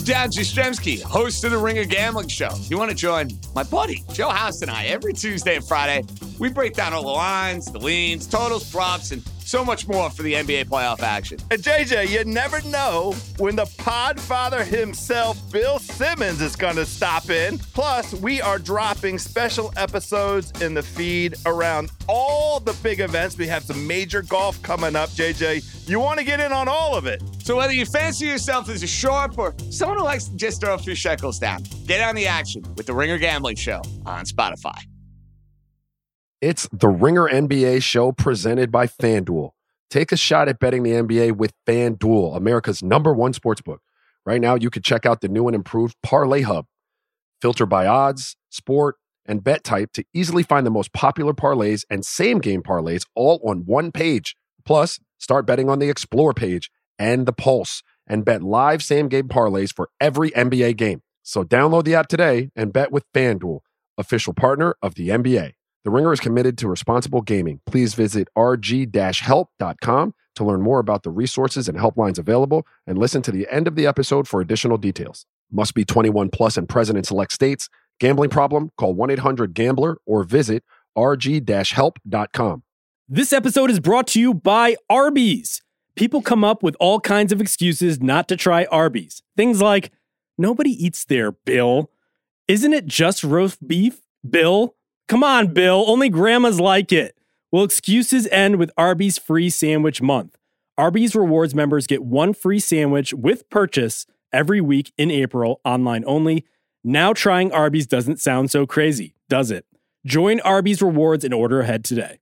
Dan Jastrzemski, host of the Ringer Gambling Show. You want to join my buddy, Joe House, and I every Tuesday and Friday? We break down all the lines, the leans, totals, props, and so much more for the NBA playoff action. And JJ, you never know when the podfather himself, Bill Simmons, is going to stop in. Plus, we are dropping special episodes in the feed around all the big events. We have some major golf coming up, JJ. You want to get in on all of it. So whether you fancy yourself as a sharp or someone who likes to just throw a few shekels down, get on the action with the Ringer Gambling Show on Spotify. It's the Ringer NBA show presented by FanDuel. Take a shot at betting the NBA with FanDuel, America's #1 sportsbook. Right now, you can check out the new and improved Parlay Hub. Filter by odds, sport, and bet type to easily find the most popular parlays and same-game parlays all on one page. Plus, start betting on the Explore page and the Pulse and bet live same-game parlays for every NBA game. So download the app today and bet with FanDuel, official partner of the NBA. The Ringer is committed to responsible gaming. Please visit rg-help.com to learn more about the resources and helplines available and listen to the end of the episode for additional details. Must be 21 plus and present in select states. Gambling problem? Call 1-800-GAMBLER or visit rg-help.com. This episode is brought to you by Arby's. People come up with all kinds of excuses not to try Arby's. Things like, nobody eats there, Bill. Isn't it just roast beef, Bill? Come on, Bill. Only grandmas like it. Well, excuses end with Arby's free sandwich month. Arby's Rewards members get one free sandwich with purchase every week in April, online only. Now trying Arby's doesn't sound so crazy, does it? Join Arby's Rewards and order ahead today.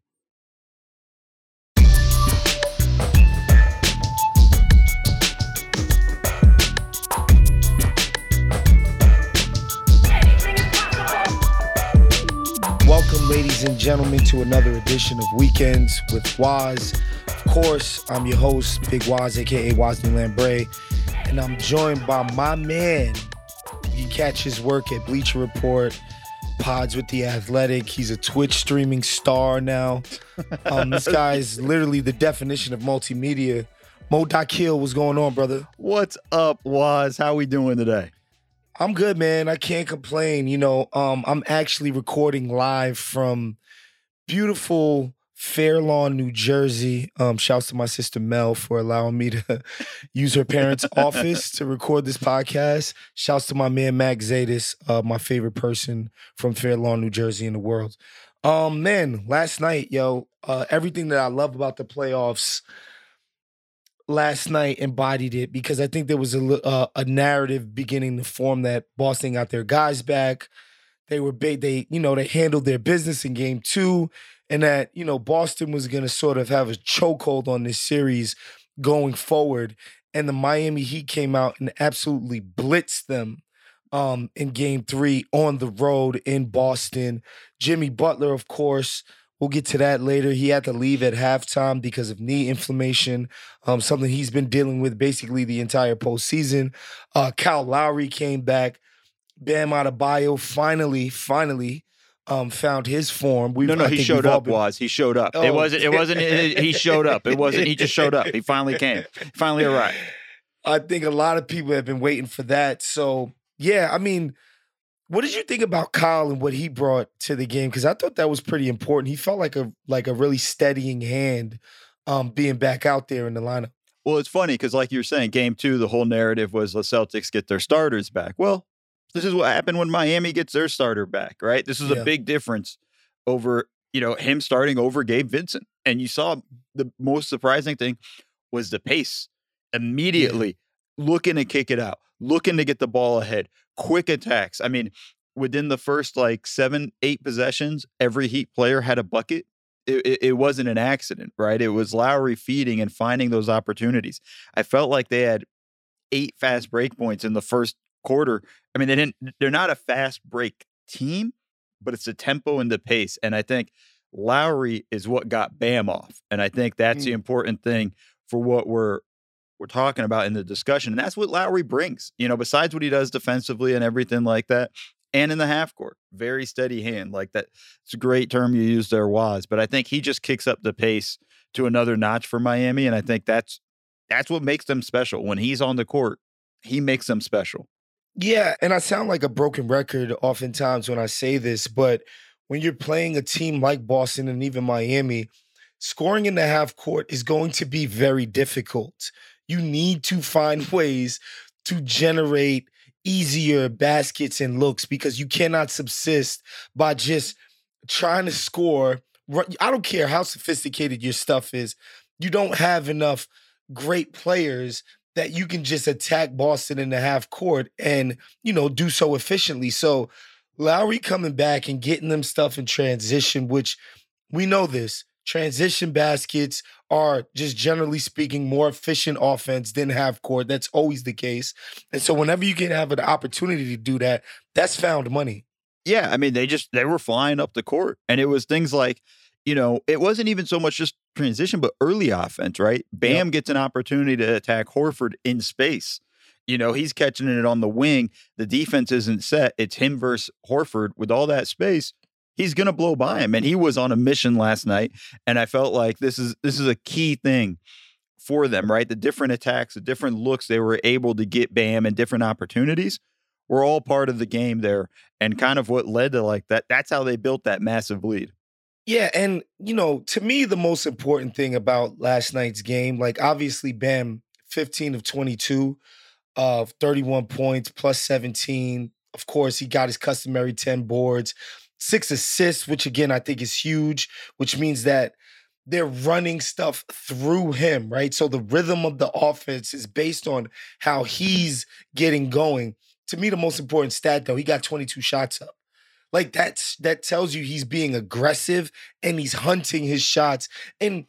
Welcome, ladies and gentlemen, to another edition of Weekends with Waz. Of course, I'm your host, Big Waz, a.k.a. Wosny Lambre, and I'm joined by my man. You can catch his work at Bleacher Report, Pods with the Athletic. He's a Twitch streaming star now. This guy is literally the definition of multimedia. Mo Dakil, what's going on, brother? What's up, Waz? How we doing today? I'm good, man. I can't complain. You know, I'm actually recording live from beautiful Fair Lawn, New Jersey. Shouts to my sister Mel for allowing me to use her parents' office to record this podcast. Shouts to my man Max Zadis, my favorite person from Fair Lawn, New Jersey in the world. Man, last night, everything that I love about the playoffs last night embodied it, because I think there was a narrative beginning to form that Boston got their guys back. They were big. They handled their business in game 2, and that, Boston was going to sort of have a chokehold on this series going forward. And the Miami Heat came out and absolutely blitzed them in game 3 on the road in Boston. Jimmy Butler, of course, we'll get to that later. He had to leave at halftime because of knee inflammation, something he's been dealing with basically the entire postseason. Kyle Lowry came back. Bam Adebayo finally found his form. He showed up, Waz. He showed up. Oh. It wasn't, he showed up. It wasn't, he just showed up. He finally came. He finally arrived. I think a lot of people have been waiting for that. So, yeah, I mean, what did you think about Kyle and what he brought to the game? Because I thought that was pretty important. He felt like a really steadying hand being back out there in the lineup. Well, it's funny because, like you were saying, game 2, the whole narrative was the Celtics get their starters back. Well, this is what happened when Miami gets their starter back, right? This is a big difference over, him starting over Gabe Vincent. And you saw the most surprising thing was the pace. Immediately looking to kick it out, looking to get the ball ahead, quick attacks. I mean, within the first 7-8 possessions, every Heat player had a bucket. It wasn't an accident, right? It was Lowry feeding and finding those opportunities. I felt like they had 8 fast break points in the first quarter. I mean, they're not a fast break team, but it's the tempo and the pace. And I think Lowry is what got Bam off. And I think that's the important thing for what we're talking about in the discussion. And that's what Lowry brings, besides what he does defensively and everything like that. And in the half court, very steady hand like that. It's a great term you used there, Waz. But I think he just kicks up the pace to another notch for Miami. And I think that's what makes them special. When he's on the court, he makes them special. Yeah, and I sound like a broken record oftentimes when I say this, but when you're playing a team like Boston and even Miami, scoring in the half court is going to be very difficult. You need to find ways to generate easier baskets and looks because you cannot subsist by just trying to score. I don't care how sophisticated your stuff is. You don't have enough great players that you can just attack Boston in the half court and, do so efficiently. So Lowry coming back and getting them stuff in transition, which we know this. Transition baskets are, just generally speaking, more efficient offense than half court. That's always the case. And so whenever you can have an opportunity to do that, that's found money. Yeah, I mean, they were flying up the court. And it was things like, it wasn't even so much just transition, but early offense, right? Bam gets an opportunity to attack Horford in space. He's catching it on the wing. The defense isn't set. It's him versus Horford with all that space. He's going to blow by him. And he was on a mission last night. And I felt like this is a key thing for them, right? The different attacks, the different looks they were able to get Bam and different opportunities were all part of the game there. And kind of what led to like that. That's how they built that massive lead. Yeah, and, to me, the most important thing about last night's game, like, obviously, Bam, 15 of 22, of 31 points, plus 17. Of course, he got his customary 10 boards, 6 assists, which, again, I think is huge, which means that they're running stuff through him, right? So the rhythm of the offense is based on how he's getting going. To me, the most important stat, though, he got 22 shots up. Like that tells you he's being aggressive and he's hunting his shots. And,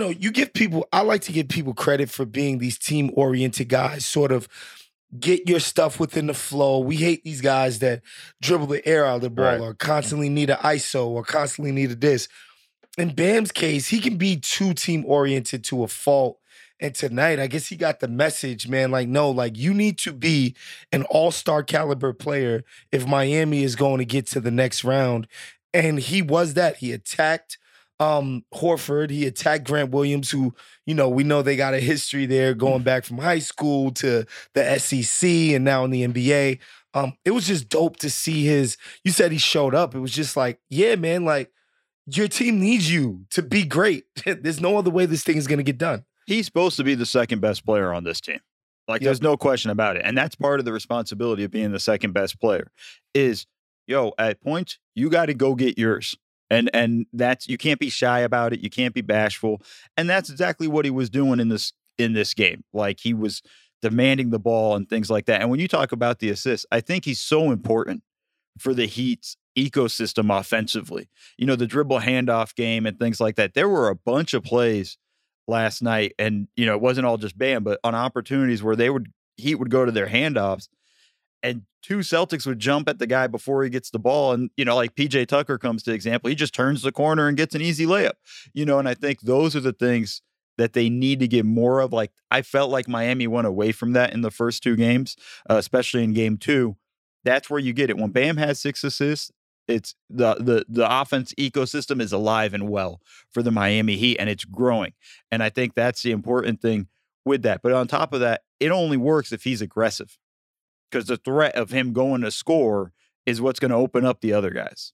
I like to give people credit for being these team-oriented guys, sort of get your stuff within the flow. We hate these guys that dribble the air out of the ball or constantly need an ISO or constantly need a this. In Bam's case, he can be too team-oriented to a fault. And tonight, I guess he got the message, man, like, no, like, you need to be an all-star caliber player if Miami is going to get to the next round. And he was that. He attacked Horford. He attacked Grant Williams, who, we know they got a history there going back from high school to the SEC and now in the NBA. It was just dope to see you said he showed up. It was just like, yeah, man, like, your team needs you to be great. There's no other way this thing is going to get done. He's supposed to be the second best player on this team. Like, there's no question about it. And that's part of the responsibility of being the second best player is, at points, you got to go get yours. And that's, you can't be shy about it. You can't be bashful. And that's exactly what he was doing in this game. Like, he was demanding the ball and things like that. And when you talk about the assists, I think he's so important for the Heat's ecosystem offensively. The dribble handoff game and things like that. There were a bunch of plays last night, and it wasn't all just Bam, but on opportunities where Heat would go to their handoffs, and 2 Celtics would jump at the guy before he gets the ball, and like PJ Tucker comes to example, he just turns the corner and gets an easy layup. And I think those are the things that they need to get more of. Like, I felt like Miami went away from that in the first 2 games, especially in game 2. That's where you get it. When Bam has 6 assists, it's the offense ecosystem is alive and well for the Miami Heat, and it's growing. And I think that's the important thing with that. But on top of that, it only works if he's aggressive, because the threat of him going to score is what's going to open up the other guys.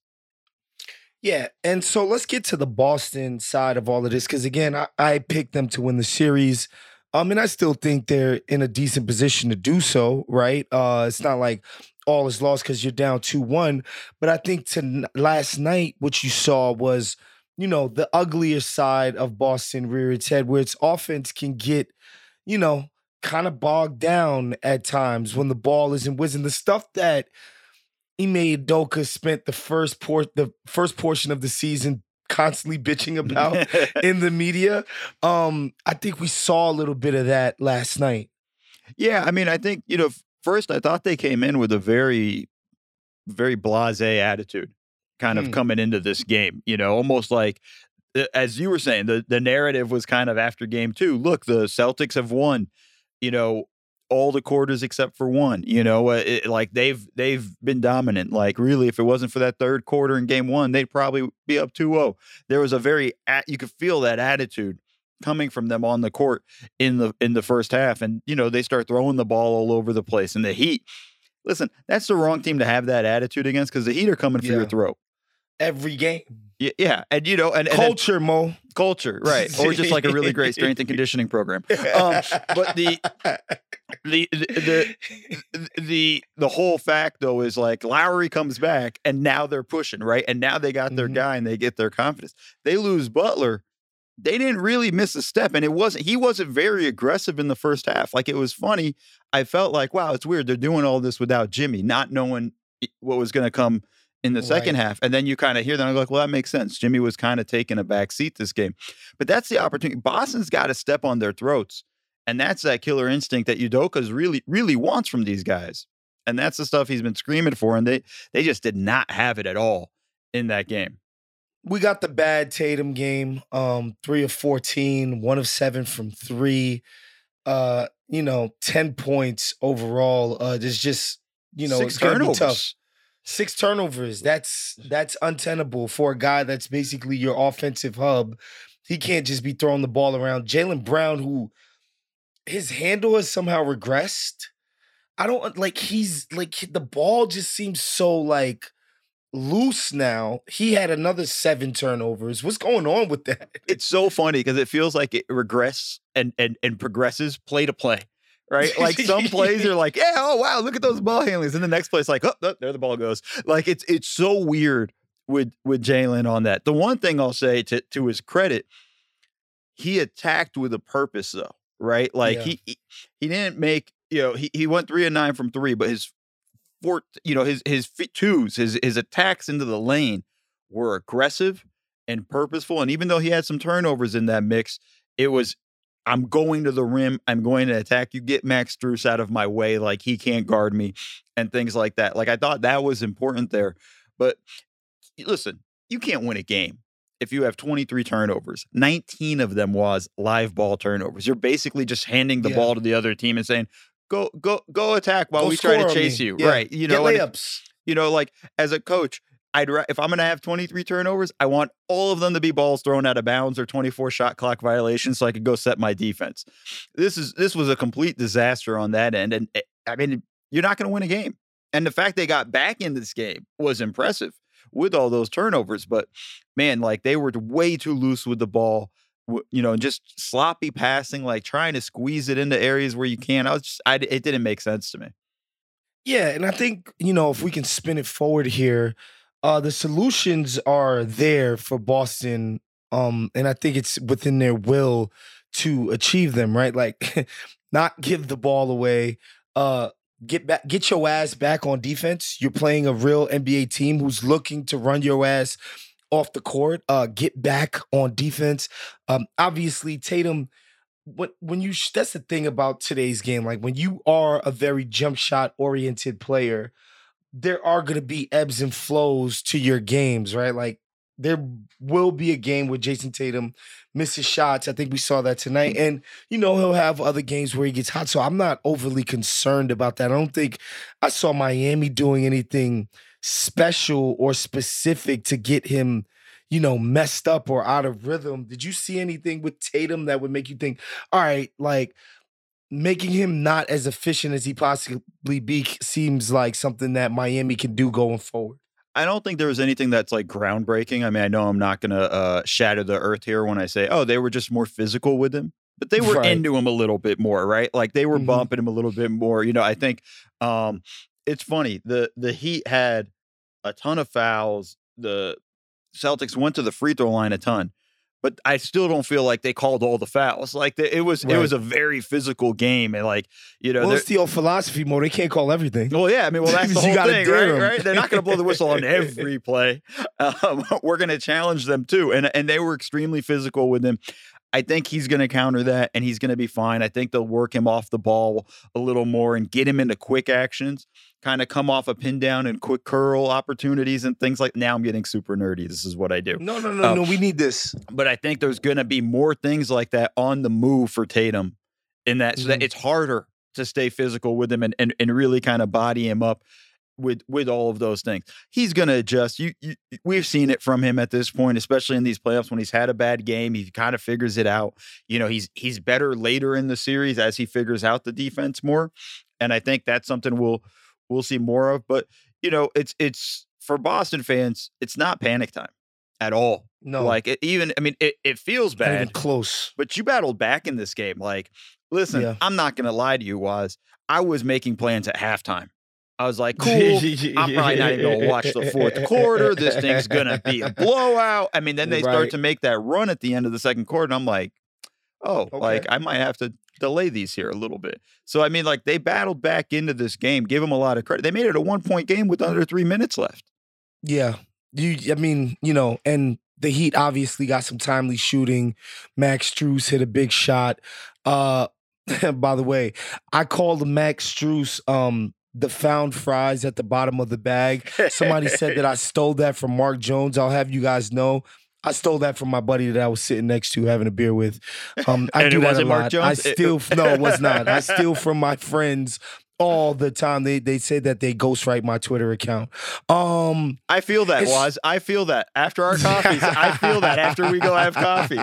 Yeah, and so let's get to the Boston side of all of this, because, again, I picked them to win the series. And I still think they're in a decent position to do so, right? It's not like all is lost because you're down 2-1. But I think last night, what you saw was, the uglier side of Boston rear its head, where its offense can get, kind of bogged down at times when the ball isn't whizzing. The stuff that Ime Udoka spent the first portion of the season constantly bitching about in the media. I think we saw a little bit of that last night. Yeah, I mean, I think, first I thought they came in with a very, very blasé attitude kind of coming into this game, almost like, as you were saying, the narrative was kind of after game 2. Look, the Celtics have won, all the quarters except for one. Like they've been dominant. Like, really, if it wasn't for that third quarter in game 1, they'd probably be up 2-0. There was you could feel that attitude coming from them on the court in the first half. And, they start throwing the ball all over the place. And the Heat, listen, that's the wrong team to have that attitude against, because the Heat are coming for your throat. Every game. Yeah. And, and culture, Mo. Culture, right. Or just like a really great strength and conditioning program. But the whole fact, though, is like Lowry comes back and now they're pushing, right? And now they got their guy and they get their confidence. They lose Butler. They didn't really miss a step. And he wasn't very aggressive in the first half. Like, it was funny. I felt like, wow, it's weird. They're doing all this without Jimmy, not knowing what was going to come in the second half. And then you kind of hear that. I'm like, well, that makes sense. Jimmy was kind of taking a back seat this game. But that's the opportunity. Boston's got to step on their throats. And that's that killer instinct that Udoka's really, really wants from these guys. And that's the stuff he's been screaming for. And they just did not have it at all in that game. We got the bad Tatum game, 3 of 14, 1 of 7 from 3, 10 points overall. There's just, 6 it's going to be tough. 6 6 turnovers. That's untenable for a guy that's basically your offensive hub. He can't just be throwing the ball around. Jaylen Brown, who his handle has somehow regressed. I don't he's the ball just seems so loose now. He had another 7 turnovers. What's going on with that? It's so funny because it feels like it regress and progresses play to play. Right? Like, some plays are like, yeah, oh wow, look at those ball handlings. And the next place, like, oh, there the ball goes. Like, it's so weird with Jaylen on that. The one thing I'll say to his credit, he attacked with a purpose, though, right? Like, he didn't make, he went 3 of 9 from 3, but his twos, his attacks into the lane were aggressive and purposeful. And even though he had some turnovers in that mix, it was, I'm going to the rim. I'm going to attack you. Get Max Strus out of my way. Like, he can't guard me and things like that. Like, I thought that was important there. But listen, you can't win a game if you have 23 turnovers. 19 of them was live ball turnovers. You're basically just handing the ball to the other team and saying, go attack while we try to chase you. Yeah. Right. Get layups. Like, as a coach, if I'm going to have 23 turnovers, I want all of them to be balls thrown out of bounds or 24 shot clock violations so I could go set my defense. This was a complete disaster on that end. And I mean, you're not going to win a game. And the fact they got back in this game was impressive with all those turnovers. But man, like, they were way too loose with the ball, just sloppy passing, like trying to squeeze it into areas where you can. It didn't make sense to me. Yeah. And I think, if we can spin it forward here, the solutions are there for Boston, and I think it's within their will to achieve them, right? Like, not give the ball away, get your ass back on defense. You're playing a real NBA team who's looking to run your ass off the court. Get back on defense. Obviously, Tatum, that's the thing about today's game. Like, when you are a very jump shot oriented player, there are going to be ebbs and flows to your games, right? Like, there will be a game where Jason Tatum misses shots. I think we saw that tonight. And, he'll have other games where he gets hot. So I'm not overly concerned about that. I don't think I saw Miami doing anything special or specific to get him, messed up or out of rhythm. Did you see anything with Tatum that would make you think, all right, like, making him not as efficient as he possibly be seems like something that Miami can do going forward? I don't think there was anything that's like groundbreaking. I mean, I know I'm not going to shatter the earth here when I say, oh, they were just more physical with him, but they were into him a little bit more, right? Like, they were bumping him a little bit more. I think it's funny. The Heat had a ton of fouls. The Celtics went to the free throw line a ton. But I still don't feel like they called all the fouls. Like, it was a very physical game, and like, it's the old philosophy mode. They can't call everything. Well, yeah, I mean, that's the whole thing, right? They're not going to blow the whistle on every play. We're going to challenge them too, and they were extremely physical with him. I think he's going to counter that, and he's going to be fine. I think they'll work him off the ball a little more and get him into quick actions, kind of come off a pin down and quick curl opportunities and things like. Now I'm getting super nerdy. This is what I do. No. We need this. But I think there's going to be more things like that on the move for Tatum in that, so that it's harder to stay physical with him and really kind of body him up. with all of those things. He's going to adjust. We've seen it from him at this point, especially in these playoffs when he's had a bad game. He kind of figures it out. He's better later in the series as he figures out the defense more. And I think that's something we'll see more of. But, it's for Boston fans, it's not panic time at all. No. It feels bad. Not even close. But you battled back in this game. Listen, I'm not going to lie to you, Waz. I was making plans at halftime. I was like, cool, I'm probably not even going to watch the fourth quarter. This thing's going to be a blowout. Then they start to make that run at the end of the second quarter, and I'm like, okay. I might have to delay these here a little bit. So, they battled back into this game. Give them a lot of credit. They made it a 1-point game with under 3 minutes left. Yeah. And the Heat obviously got some timely shooting. Max Strus hit a big shot. By the way, I called Max Strus the found fries at the bottom of the bag. Somebody said that I stole that from Mark Jones. I'll have you guys know, I stole that from my buddy that I was sitting next to having a beer with. I do that a lot. No, it was not. I steal from my friends all the time. They say that they ghostwrite my Twitter account. I feel that, Waz. I feel that after our coffees. I feel that after we go have coffee.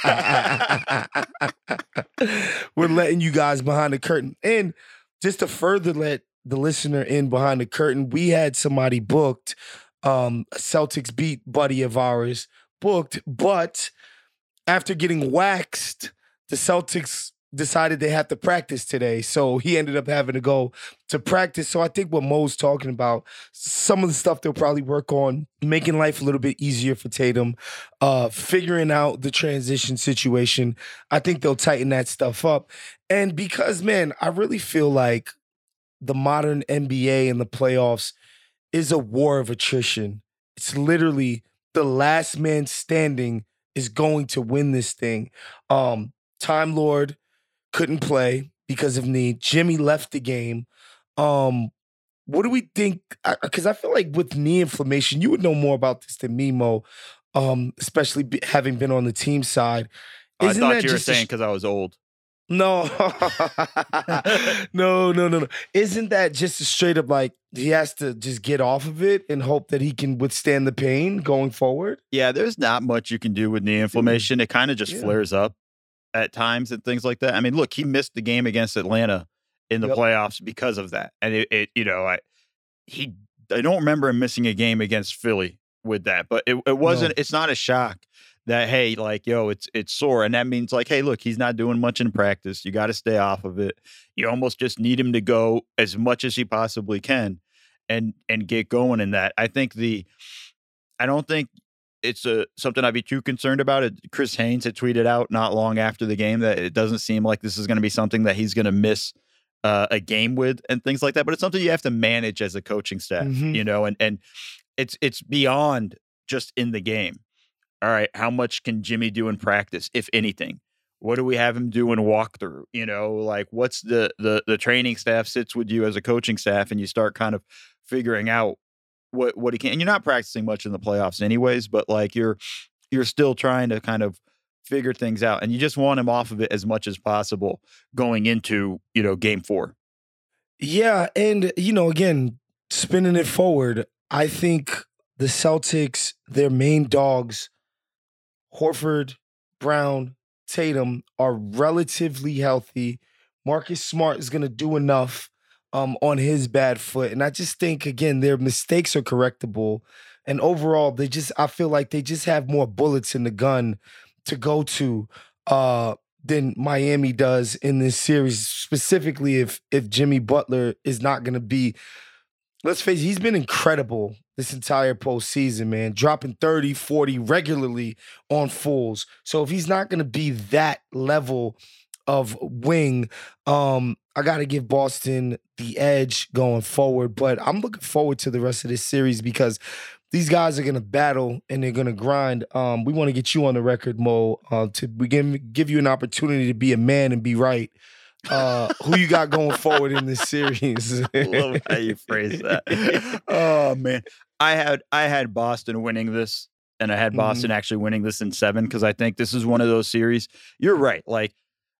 We're letting you guys behind the curtain. And just to further let the listener in behind the curtain, we had somebody booked, a Celtics beat buddy of ours booked, but after getting waxed, the Celtics decided they had to practice today. So he ended up having to go to practice. So I think what Mo's talking about, some of the stuff they'll probably work on, making life a little bit easier for Tatum, figuring out the transition situation. I think they'll tighten that stuff up. And because, man, I really feel like the modern NBA and the playoffs is a war of attrition. It's literally the last man standing is going to win this thing. Time Lord couldn't play because of knee. Jimmy left the game. What do we think? Because I feel like with knee inflammation, you would know more about this than me, Mo, especially having been on the team side. I thought you were saying because I was old. No. No. Isn't that just a straight up he has to just get off of it and hope that he can withstand the pain going forward? Yeah, there's not much you can do with knee inflammation. It kind of just flares up at times and things like that. Look, he missed the game against Atlanta in the playoffs because of that. And I don't remember him missing a game against Philly with that, but it wasn't, it's not a shock that, hey, it's sore. And that means hey, look, he's not doing much in practice. You got to stay off of it. You almost just need him to go as much as he possibly can and get going in that. I don't think it's something I'd be too concerned about. Chris Haynes had tweeted out not long after the game that it doesn't seem like this is going to be something that he's going to miss a game with and things like that. But it's something you have to manage as a coaching staff, and it's beyond just in the game. All right, how much can Jimmy do in practice, if anything? What do we have him do in walkthrough? What's the training staff sits with you as a coaching staff, and you start kind of figuring out what he can. And you're not practicing much in the playoffs anyways, but you're still trying to kind of figure things out, and you just want him off of it as much as possible going into, game 4. Yeah. And, again, spinning it forward, I think the Celtics, their main dogs, Horford, Brown, Tatum, are relatively healthy. Marcus Smart is going to do enough on his bad foot. And I just think, again, their mistakes are correctable. And overall, I feel like they just have more bullets in the gun to go to than Miami does in this series, specifically if Jimmy Butler is not going to be. Let's face it, he's been incredible this entire postseason, man, dropping 30, 40 regularly on fulls. So if he's not going to be that level of wing, I got to give Boston the edge going forward. But I'm looking forward to the rest of this series because these guys are going to battle and they're going to grind. We want to get you on the record, Mo, to give you an opportunity to be a man and be right. Who you got going forward in this series? Love how you phrase that. Oh man, I had Boston winning this, and I had Boston actually winning this in 7 because I think this is one of those series. You're right.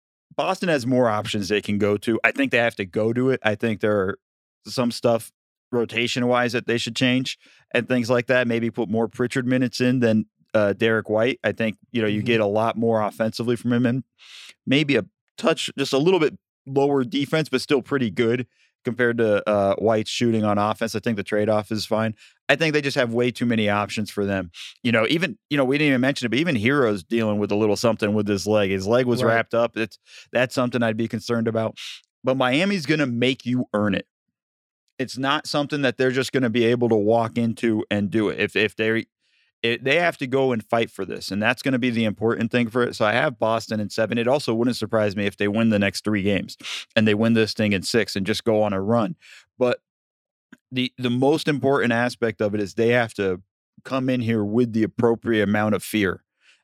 Boston has more options they can go to. I think they have to go to it. I think there are some stuff rotation-wise that they should change and things like that. Maybe put more Pritchard minutes in than Derek White. I think, you get a lot more offensively from him, and maybe a touch, just a little bit lower defense, but still pretty good compared to White's shooting on offense. I think the trade-off is fine. I think they just have way too many options for them. Even, we didn't even mention it, but even Hero's dealing with a little something with his leg. His leg was wrapped up. That's something I'd be concerned about. But Miami's going to make you earn it. It's not something that they're just going to be able to walk into and do it. If they have to go and fight for this, and that's going to be the important thing for it. So I have Boston in 7. It also wouldn't surprise me if they win the next 3 games and they win this thing in 6 and just go on a run. But the most important aspect of it is they have to come in here with the appropriate amount of fear,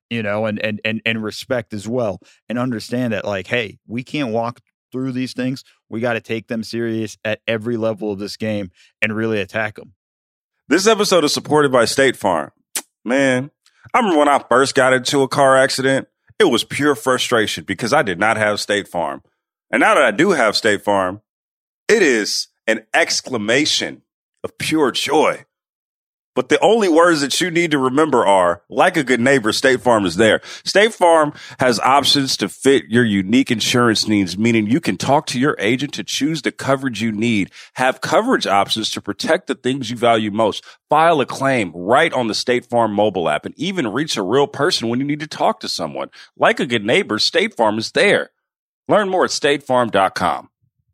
and respect as well, and understand that, like, hey, we can't walk through these things. We got to take them serious at every level of this game and really attack them. This episode is supported by State Farm. Man, I remember when I first got into a car accident, it was pure frustration because I did not have State Farm. And now that I do have State Farm, it is an exclamation of pure joy. But the only words that you need to remember are, like a good neighbor, State Farm is there. State Farm has options to fit your unique insurance needs, meaning you can talk to your agent to choose the coverage you need, have coverage options to protect the things you value most, file a claim right on the State Farm mobile app, and even reach a real person when you need to talk to someone. Like a good neighbor, State Farm is there. Learn more at statefarm.com.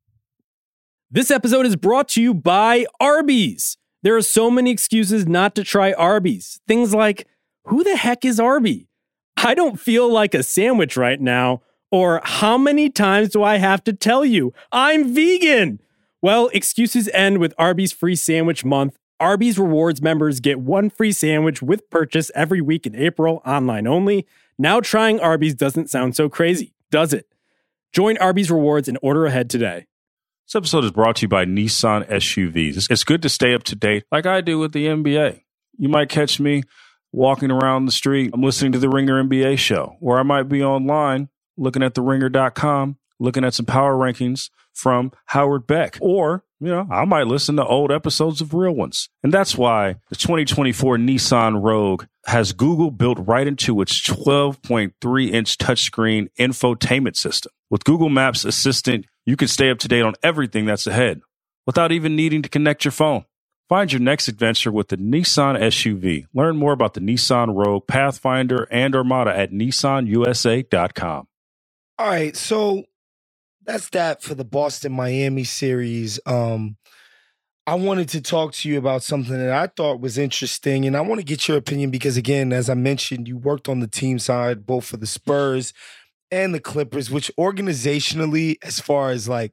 This episode is brought to you by Arby's. There are so many excuses not to try Arby's. Things like, who the heck is Arby? I don't feel like a sandwich right now. Or how many times do I have to tell you I'm vegan? Well, excuses end with Arby's free sandwich month. Arby's Rewards members get 1 free sandwich with purchase every week in April, online only. Now trying Arby's doesn't sound so crazy, does it? Join Arby's Rewards and order ahead today. This episode is brought to you by Nissan SUVs. It's good to stay up to date like I do with the NBA. You might catch me walking around the street. I'm listening to the Ringer NBA show, or I might be online looking at theringer.com, looking at some power rankings from Howard Beck. Or, I might listen to old episodes of Real Ones. And that's why the 2024 Nissan Rogue has Google built right into its 12.3-inch touchscreen infotainment system. With Google Maps Assistant, you can stay up to date on everything that's ahead without even needing to connect your phone. Find your next adventure with the Nissan SUV. Learn more about the Nissan Rogue, Pathfinder, and Armada at nissanusa.com. All right, so that's that for the Boston-Miami series. I wanted to talk to you about something that I thought was interesting, and I want to get your opinion because, again, as I mentioned, you worked on the team side, both for the Spurs and the Clippers, which organizationally, as far as like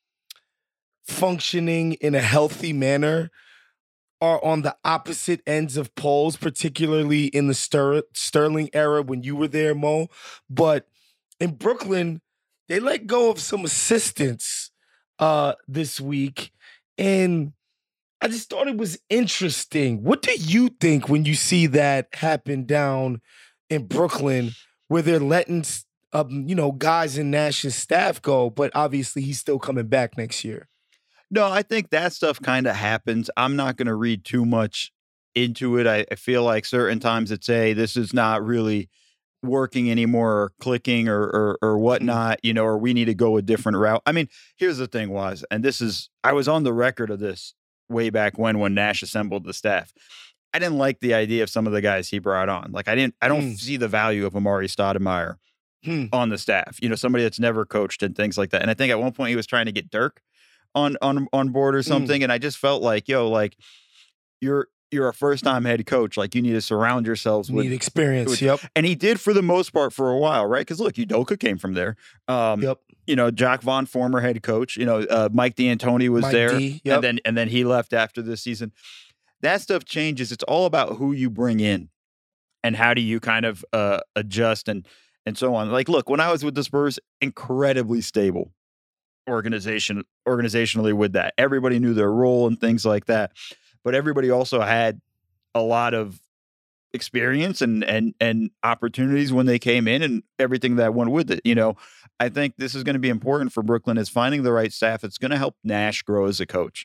functioning in a healthy manner, are on the opposite ends of poles, particularly in the Sterling era when you were there, Mo. But in Brooklyn, they let go of some assistants this week, and I just thought it was interesting. What do you think when you see that happen down in Brooklyn, where they're letting guys in Nash's staff go, but obviously he's still coming back next year? No, I think that stuff kind of happens. I'm not going to read too much into it. I feel like certain times it's this is not really working anymore, or clicking or whatnot, or we need to go a different route. I mean, here's the thing I was on the record of this way back when Nash assembled the staff. I didn't like the idea of some of the guys he brought on. Like I don't see the value of Amari Stoudemire on the staff, somebody that's never coached and things like that. And I think at one point he was trying to get Dirk on board or something. And I just felt like, you're a first-time head coach. Like you need to surround yourselves with experience. Yep. And he did for the most part for a while, right? Because look, Udoka came from there. Yep. Jacque Vaughn, former head coach. Mike D'Antoni was there, yep. and then he left after this season. That stuff changes. It's all about who you bring in and how do you kind of adjust and so on. Like, look, when I was with the Spurs, incredibly stable organizationally with that. Everybody knew their role and things like that. But everybody also had a lot of experience and opportunities when they came in and everything that went with it. I think this is going to be important for Brooklyn, is finding the right staff. It's going to help Nash grow as a coach.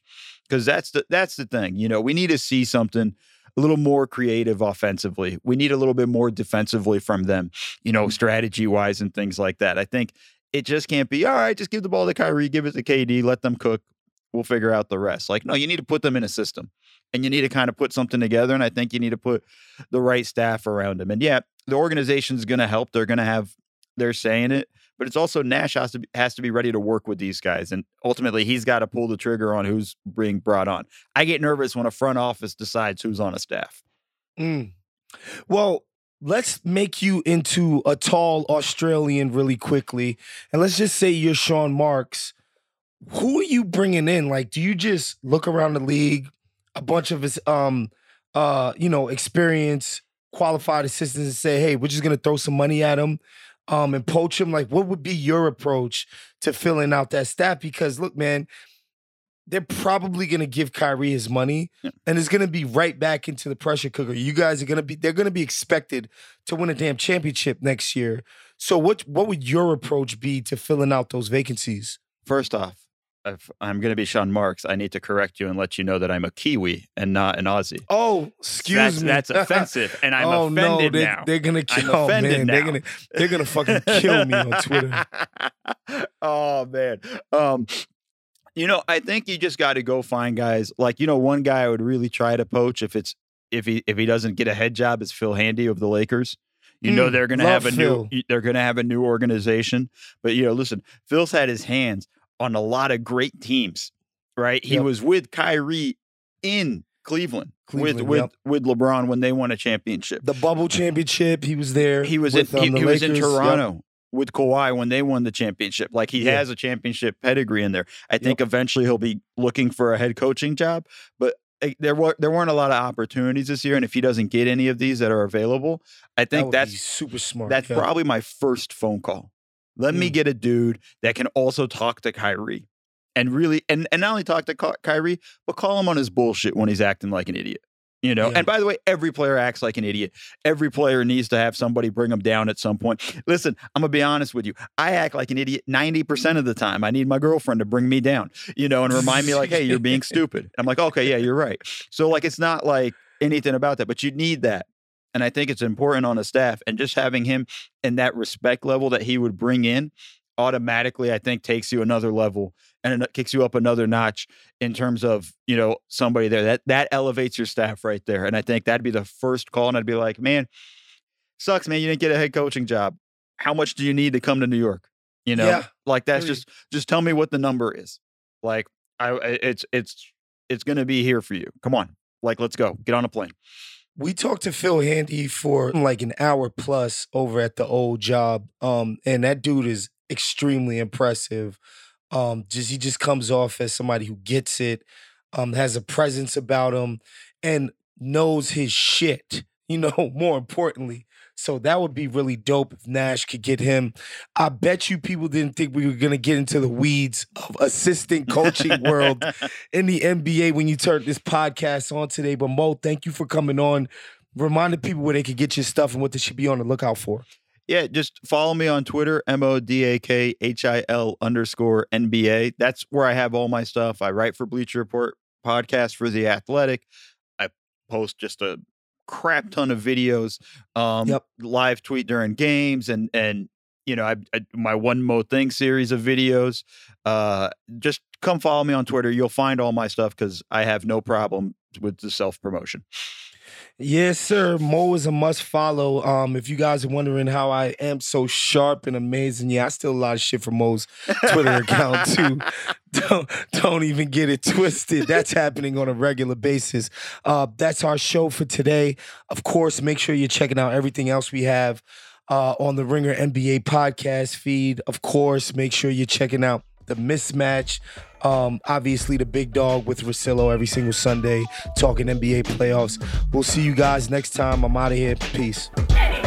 because that's the thing. You know, we need to see something a little more creative offensively. We need a little bit more defensively from them, you know, strategy-wise and things like that. I think it just can't be, all right, just give the ball to Kyrie, give it to KD, let them cook. We'll figure out the rest. Like, no, you need to put them in a system and you need to kind of put something together. And I think you need to put the right staff around them. And yeah, the organization's going to help. They're saying it, but it's also Nash has to be ready to work with these guys. And ultimately he's got to pull the trigger on who's being brought on. I get nervous when a front office decides who's on a staff. Well, let's make you into a tall Australian really quickly. And let's just say you're Sean Marks. Who are you bringing in? Like, do you just look around the league, a bunch of his, experienced, qualified assistants and say, hey, we're just going to throw some money at him and poach him? Like, what would be your approach to filling out that staff? Because, look, man, they're probably going to give Kyrie his money and it's going to be right back into the pressure cooker. You guys they're going to be expected to win a damn championship next year. So what would your approach be to filling out those vacancies? First off, if I'm going to be Sean Marks, I need to correct you and let you know that I'm a Kiwi and not an Aussie. Oh, excuse me. That's offensive, and I'm offended now. They're going to kill me. They're going to fucking kill me on Twitter. Oh, man. I think you just got to go find guys. Like, one guy I would really try to poach if he doesn't get a head job is Phil Handy of the Lakers. They're going to have a new organization. But, listen, Phil's had his hands on a lot of great teams, right? He was with Kyrie in Cleveland with LeBron when they won a championship. The bubble championship, he was there. He was in Toronto with Kawhi when they won the championship. Like, he has a championship pedigree in there. I think eventually he'll be looking for a head coaching job, but there weren't a lot of opportunities this year, and if he doesn't get any of these that are available, I think that's super smart. That's probably my first phone call. Let me get a dude that can also talk to Kyrie and really, and not only talk to Kyrie, but call him on his bullshit when he's acting like an idiot. And by the way, every player acts like an idiot. Every player needs to have somebody bring them down at some point. Listen, I'm going to be honest with you. I act like an idiot 90% of the time. I need my girlfriend to bring me down, and remind me like, hey, you're being stupid. And I'm like, okay, yeah, you're right. So like, it's not like anything about that, but you need that. And I think it's important on a staff, and just having him in that respect level that he would bring in automatically, I think, takes you another level and it kicks you up another notch in terms of, somebody there that elevates your staff right there. And I think that'd be the first call. And I'd be like, man, sucks, man. You didn't get a head coaching job. How much do you need to come to New York? Like that's just tell me what the number is. Like it's going to be here for you. Come on. Like, let's go. Get on a plane. We talked to Phil Handy for like an hour plus over at the old job. And that dude is extremely impressive. He just comes off as somebody who gets it, has a presence about him, and knows his shit, more importantly. So that would be really dope if Nash could get him. I bet you people didn't think we were going to get into the weeds of assistant coaching world in the NBA when you turned this podcast on today. But Mo, thank you for coming on, reminding people where they could get your stuff and what they should be on the lookout for. Yeah, just follow me on Twitter, MODAKHIL_NBA. That's where I have all my stuff. I write for Bleacher Report, podcast for The Athletic. I post just a crap ton of videos, live tweet during games, and I my One Mo Thing series of videos. Just come follow me on Twitter. You'll find all my stuff because I have no problem with the self-promotion. Yes, sir. Mo is a must follow. If you guys are wondering how I am so sharp and amazing, I steal a lot of shit from Mo's Twitter account too. Don't even get it twisted. That's happening on a regular basis. That's our show for today. Of course, make sure you're checking out everything else we have on the Ringer NBA podcast feed. Of course, make sure you're checking out The Mismatch. Obviously the big dog with Russillo every single Sunday talking NBA playoffs. We'll see you guys next time. I'm out of here. Peace.